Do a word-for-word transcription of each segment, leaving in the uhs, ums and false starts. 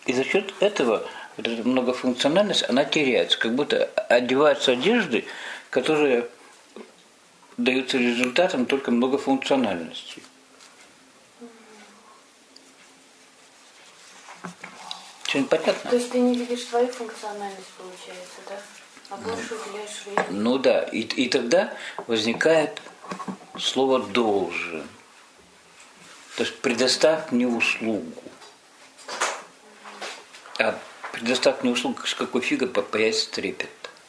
И за счет этого вот эта многофункциональность, она теряется. Как будто одеваются одежды, которые даются результатом только многофункциональности. Что-нибудь понятно? То есть ты не видишь свою функциональность, получается, да? А больше уделяешь время. Ну да, и, и тогда возникает слово «должен». То есть предоставь мне услугу. А предоставь мне услугу, с какой фига появится трепет.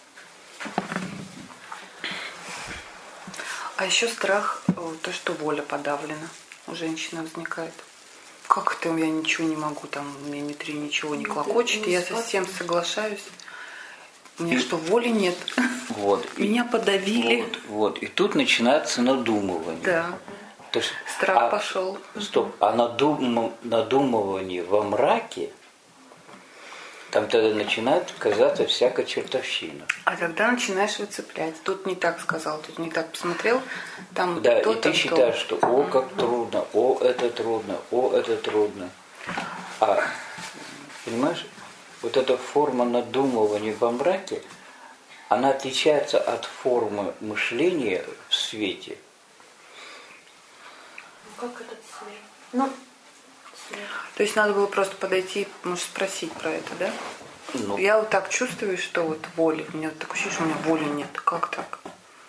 А еще страх, то, что воля подавлена у женщины возникает. Как это я ничего не могу, там у меня внутри ничего не клокочет, я совсем соглашаюсь. У меня и, что, воли нет? Вот, меня и, подавили. Вот, вот, и тут начинается надумывание. Да. То есть, страх а, пошел. Стоп, а надум, надумывание во мраке, там тогда начинает казаться всякая чертовщина. А тогда начинаешь выцеплять. Тут не так сказал, тут не так посмотрел. Там да, то, и ты там, считаешь, то. что о, как трудно, о, это трудно, о, это трудно. А, понимаешь, вот эта форма надумывания во мраке, она отличается от формы мышления в свете. Ну, как этот свет? Ну, То есть надо было просто подойти, может, спросить про это, да? Ну, я вот так чувствую, что вот воли. У меня вот такое ощущение, что у меня воли нет. Как так?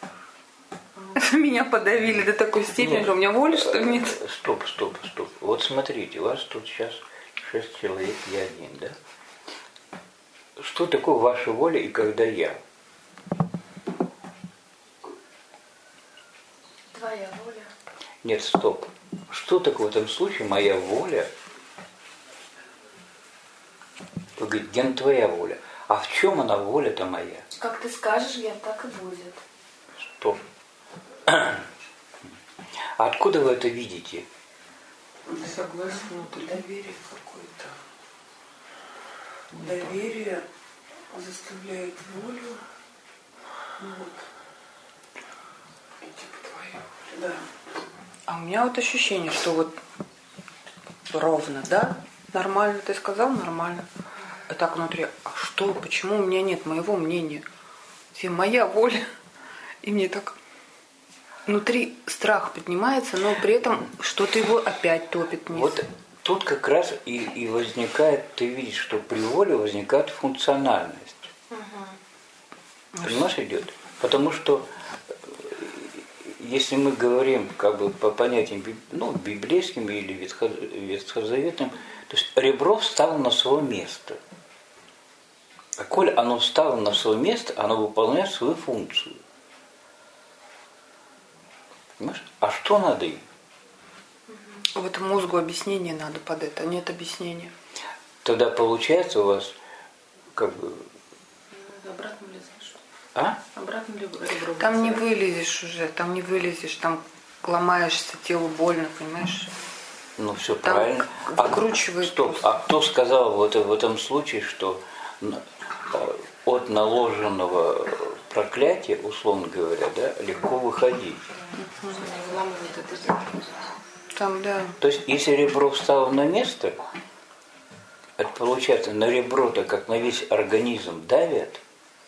Меня подавили до такой степени, нет, что у меня воли, что ли, нет? Стоп, стоп, стоп. Вот смотрите, у вас тут сейчас шесть человек, я один, да? Что такое ваша воля и когда я? Твоя воля. Нет, стоп. Что такое в этом случае моя воля? Вы говорите, Ген, твоя воля. А в чем она воля-то моя? Как ты скажешь, Ген, так и будет. Стоп. А откуда вы это видите? Согласно, это доверие какое-то. Доверие заставляет волю. Вот. И типа твою. Да. А у меня вот ощущение, что вот ровно, да? Нормально, ты сказал, нормально. А так внутри, а что, почему у меня нет моего мнения? Где моя воля? И мне так внутри страх поднимается, но при этом что-то его опять топит вниз. Вот тут как раз и, и возникает, ты видишь, что при воле возникает функциональность. Угу. Понимаешь, идет? Потому что если мы говорим как бы по понятиям, ну, библейским или ветхозаветным, то есть ребро встало на свое место. А коль оно встало на свое место, оно выполняет свою функцию. Понимаешь? А что надо им? Вот мозгу объяснение надо под это, нет объяснения. Тогда получается у вас как бы... Обратно лезешь. А? Обратно ребро. Там не вылезешь уже, там не вылезешь, там ломаешься, телу больно, понимаешь? Ну все там правильно. Выкручивает. А, стоп, а кто сказал в, это, в этом случае, что от наложенного проклятия, условно говоря, да, легко выходить? Там, да. То есть, если ребро встало на место, это получается, на ребро-то, как на весь организм, давят,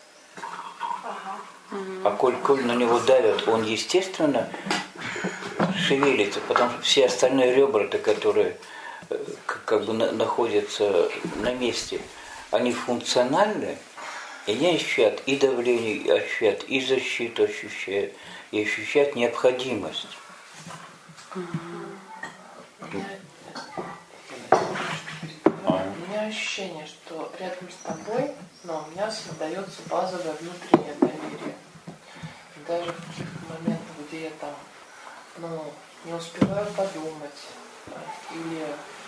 а коль, коль на него давят, он, естественно, шевелится, потому что все остальные ребра-то, которые как бы на, находятся на месте, они функциональны, и они ощущают и давление, и ощущают и защиту, ощущают, и ощущают необходимость. У меня ощущение, что рядом с тобой, но у меня создается базовое внутреннее доверие. И даже в каких-то моментах, где я там, ну, не успеваю подумать, или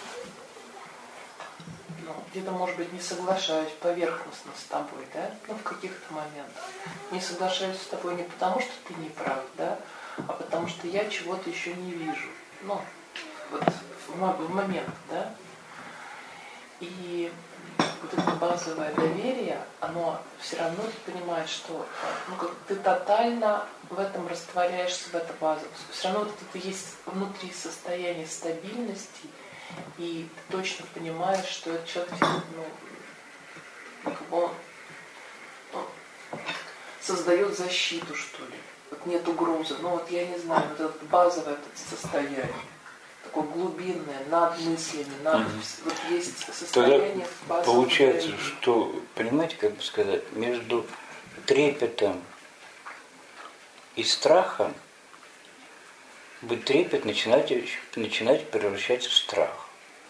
ну, где-то, может быть, не соглашаюсь поверхностно с тобой, да, ну, в каких-то моментах. Не соглашаюсь с тобой не потому, что ты не прав, да, а потому что я чего-то еще не вижу. Ну, вот в момент, да. И вот это базовое доверие, оно все равно ты понимаешь, что ну, как ты тотально в этом растворяешься, в это базовое. Все равно вот это есть внутри состояние стабильности и ты точно понимаешь, что этот человек, ну, как бы он, он создает защиту, что ли. Вот нет угрозы. Ну вот я не знаю, вот это базовое это состояние. Такое глубинное, над мыслями, над... Mm-hmm. Вот есть состояние базового. Получается, времени. что, понимаете, как бы сказать, между трепетом и страхом быть трепет начинать, начинать превращаться в страх.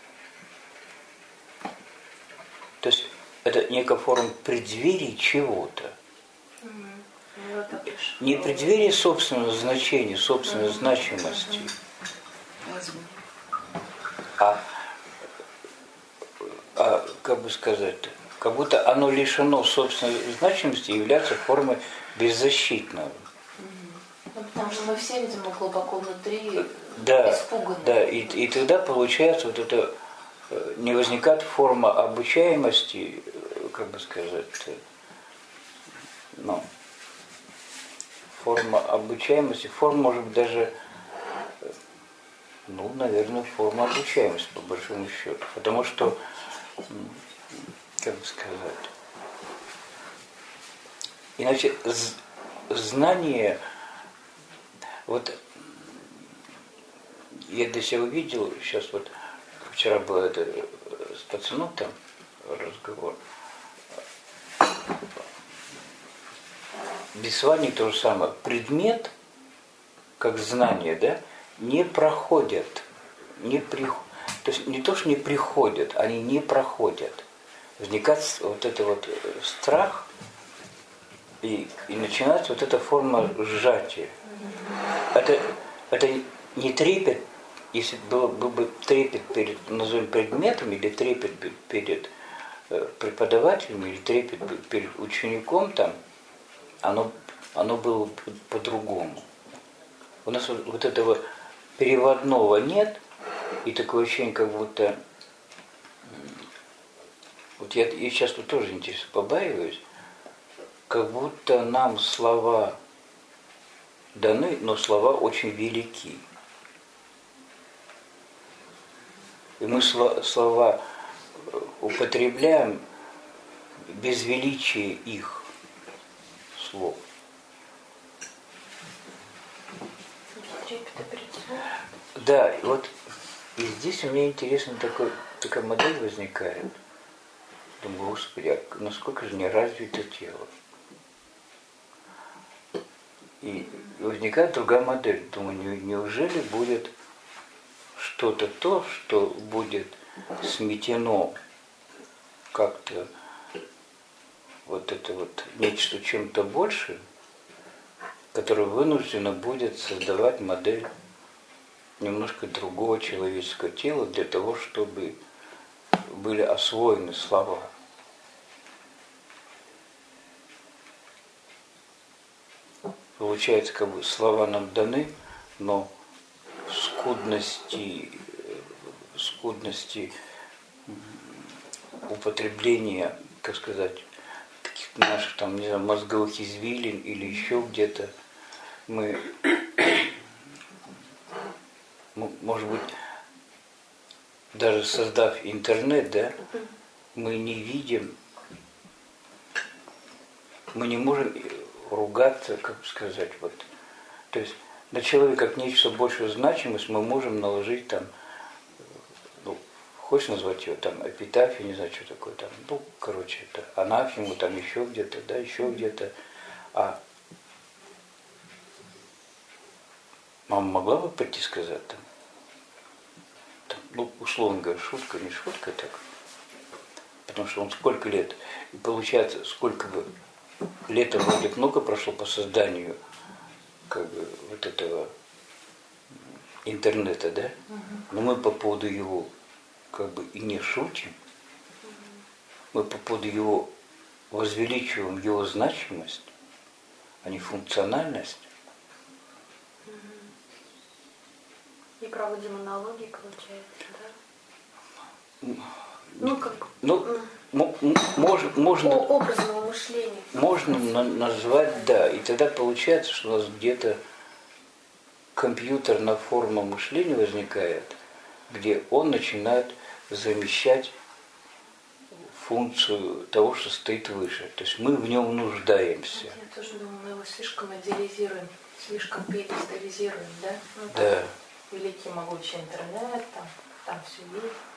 То есть это некая форма преддверия чего-то. Mm-hmm. Не преддверие собственного значения, собственной mm-hmm. значимости, mm-hmm. а, а, как бы сказать, как будто оно лишено собственной значимости и является формой беззащитного. Ну, потому что мы все, видимо, глубоко внутри да, испуганы. Да, и, и тогда получается вот это, не возникает форма обучаемости, как бы сказать, ну, форма обучаемости, форма может быть даже, ну, наверное, форма обучаемости, по большому счету. Потому что, как бы сказать, иначе знание, вот я для себя увидел, сейчас вот вчера был это, с пацаном там разговор, бесвание то же самое. Предмет, как знание, да, не проходят, не при, то есть не то, что не приходят, они не проходят. Возникает вот это вот страх, и, и начинается вот эта форма сжатия. Это, это не трепет, если был, был бы трепет перед, назовем, предметом, или трепет перед преподавателем, или трепет перед учеником, там, оно, оно было по-другому. У нас вот, вот этого переводного нет, и такое ощущение, как будто, вот я, я сейчас тут тоже интересно побаиваюсь, как будто нам слова даны, но слова очень велики. И мы слова употребляем без величия их слов. Да, и вот и здесь у меня интересно такой, такая модель возникает. Думаю, Господи, а насколько же не развито тело? И возникает другая модель. Думаю, неужели будет что-то то, что будет сметено как-то вот это вот нечто чем-то большим, которое вынуждено будет создавать модель немножко другого человеческого тела для того, чтобы были освоены слова. Получается, как бы слова нам даны, но скудности, скудности употребления, как сказать, каких-то наших там, не знаю, мозговых извилин или еще где-то, мы, может быть, даже создав интернет, да, мы не видим, мы не можем ругаться, как сказать, вот, то есть на человека как нечто большую значимость мы можем наложить там, ну, хочешь назвать его там эпитафию, не знаю, что такое там, ну, короче, это анафему, там еще где-то, да, еще где-то, а мама могла бы прийти сказать там, там, ну, условно говоря, шутка, не шутка, так, потому что он сколько лет, и получается, сколько бы лет вроде много прошло по созданию как бы вот этого интернета, да? Uh-huh. Но мы по поводу его как бы и не шутим, uh-huh. Мы по поводу его возвеличиваем его значимость, а не функциональность. Uh-huh. И проводим аналогии, получается, да? Uh-huh. Ну, как... Ну, можно, можно, образного мышления. Можно назвать, да, и тогда получается, что у нас где-то компьютерная форма мышления возникает, где он начинает замещать функцию того, что стоит выше. То есть мы в нем нуждаемся. Я тоже думаю, мы его слишком идеализируем, слишком переидеализируем, да? Ну, Да. великий могучий интернет, там, там все есть.